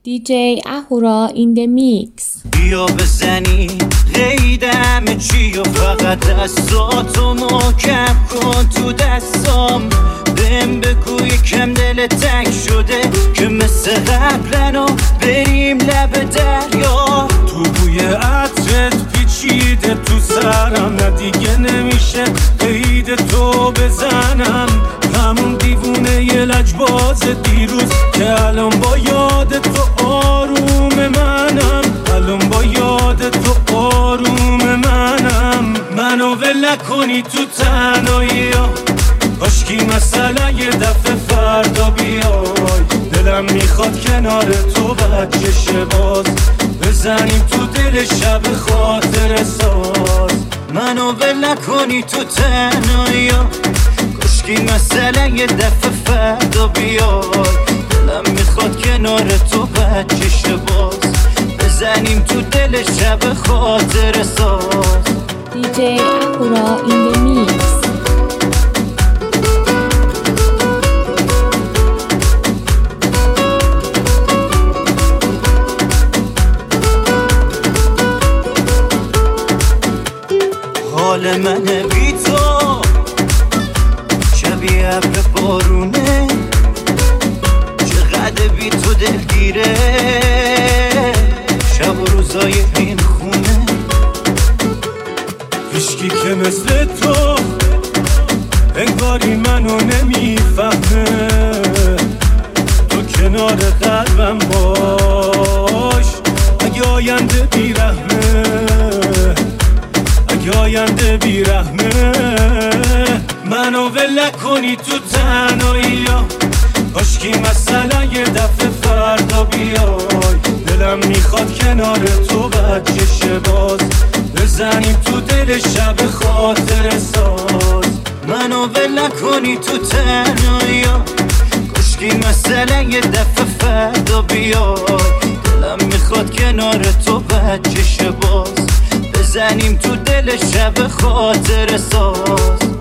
DJ اهورا in the mix. بیا بزنی قیدم چی و فقط دستاتو محکم کن تو دستام. بهم بگو یکم دل تنگ شده که مثل قبلنو بریم لب دریا. تو بوی عطرت پیچیده تو سرم، نه دیگه نمیشه قید تو بزنم. همون دیوونه یه لجباز دیروز که الان با یاد تو آروم منم. الان با یاد تو آروم منم. منو ول نکنی تو تنهایی ها، کاشکی مثلا یه دفعه فردا بیای. دلم میخواد کنار تو بچه باز بزنیم تو دل شب خاطر ساز. منو ول نکنی تو تنهایی ها، کاشکی مثلا یه دفعه فردا بیای. دلم میخواد کنار تو بچه باز بزنیم تو دل شب خاطر ساز. DJ اهورا in the mix. حال منه بی تو شبیه ابر بارونه، چقدر بی تو دلگیره شب و روزای این خونه. هیچکی که مثل تو انگاری منو نمیفهمه. تو کنار قلبم باش اگه آینده بیرحمه، اگه آینده بیرحمه. منو ول نکنی تو تنهایی ها، کاشکی مثلا یه دفعه فردا بیای. دلم میخواد کنار تو بچه باز بزنیم تو دل شب خاطر ساز. منو ول نکنی تو تنهایی ها، کاشکی مثلا یه دفعه فردا بیای. دلم میخواد کنار تو بچه باز بزنیم تو دل شب خاطر ساز.